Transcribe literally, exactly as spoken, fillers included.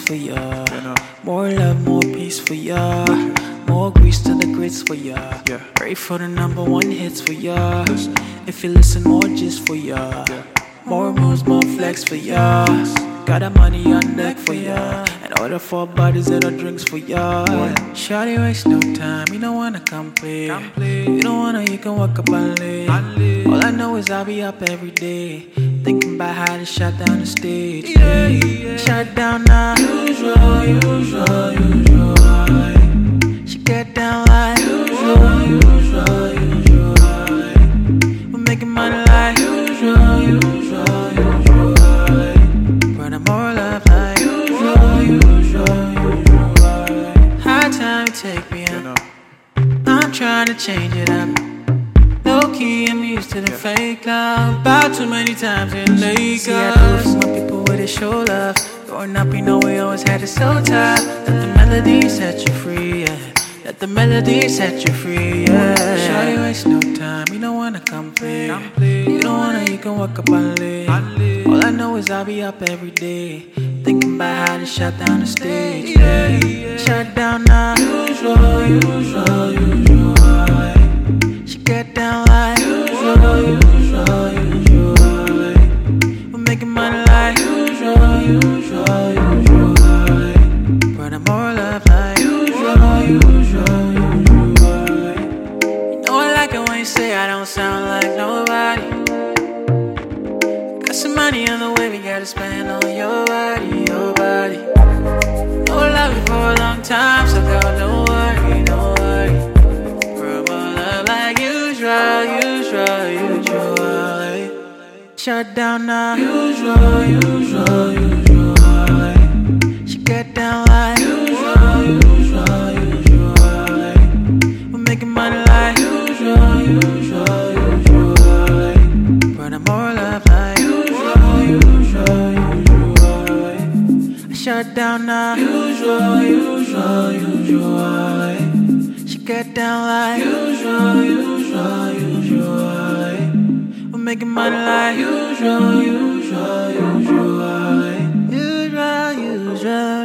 for ya. More love, more peace for ya. More grease to the grits for ya. Pray for the number one hits for ya. If you listen, more just for ya. More moves, more flex for ya. Got that money on deck for ya. And order four bodies and a drinks for ya. Shawty waste no time, you don't wanna come play. You don't wanna, you can walk up and lay. All I know is I'll be up every day, thinking about how to shut down the stage. Yeah, yeah. Shut down now. Usual, usual, usual. She get down like usual, usual, usual. We're making money like usual, usual, usual. But I'm more love like usual, usual, usual. High time to take me up. I'm trying to change it up. Low key, I'm used to the yeah. fake love. About too many times in Lagos. See, I do it for my people where they show love. Growing up, you know we always had it so tough. Let the melody set you free, yeah. Let the melody set you free, yeah. Shawty waste no time, you don't wanna come play. You don't wanna, you can walk up and lay. All I know is I'll be up every day, thinking about how to shut down the stage. Yeah. Shut down now. Usual, usual, usual. She get down like usual, usual, usual. We're making money like usual, usual, usual. But I'm more love like usual, usual, usual. You know I like it when you say I don't sound like nobody. Got some money on the way, we gotta spend on your body, your body. No love you for a long time, so girl, don't worry, don't worry. We're more love like usual, usual, usual. Shut down now. Usual, usual, usual. She get down like usual, usual, usual. We're making money like usual, usual, usual. But I'm more love like usual, usual, usual. I shut down now. Usual, usual, usual. She get down like usual, usual, usual. We're making money like usual, usual, usual. Usual, usual.